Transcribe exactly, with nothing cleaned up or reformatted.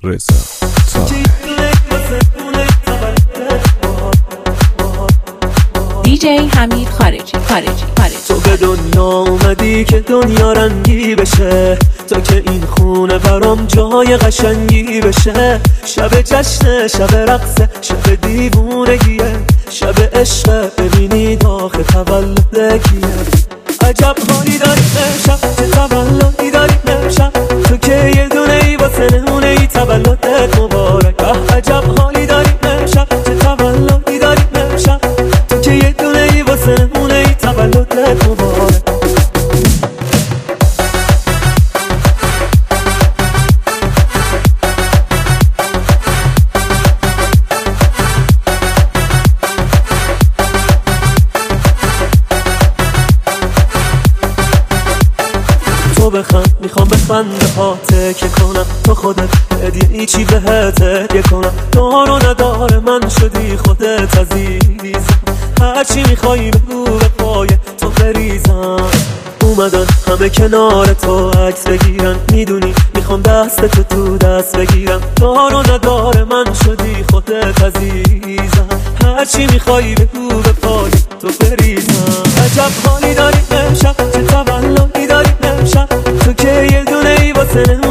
رضا دی جی حمید خارجی خارجی خارجی تو به دنیا اومدی که دنیا رنگی بشه، تا که این خونه برام جای قشنگی بشه. شب جشن، شب رقص، شب دیوونگیه، شب عشق، ببینید آخه تولدگیه. عجب حالی داریم امشب، چه تولدی داریم امشب، تو که یه دونه ای واسه نمونه ای، تولدت مبارک. عجب حالی داریم امشب، چه تولدی داریم امشب، تو که یه دونه ای واسه نمونه ای، تولدت مبارک. تو بخند، میخوام بخنده هاته که کنم، تو خودت هدیه ای چی بهت هدیه کنم. دار و نداره من شدی خودت عزیزم، هرچی میخوایی بگو به پای تو بریزم. اومدن همه کنار تو عکس بگیرن، میدونی میخوام دست تو تو دست بگیرم. دار و نداره من شدی خودت عزیزم، هرچی میخوایی بگو به پای تو بریزم. عجب حالی داریم امشب، چه تولدی داریم امشب، تو که یه دونه ای واسه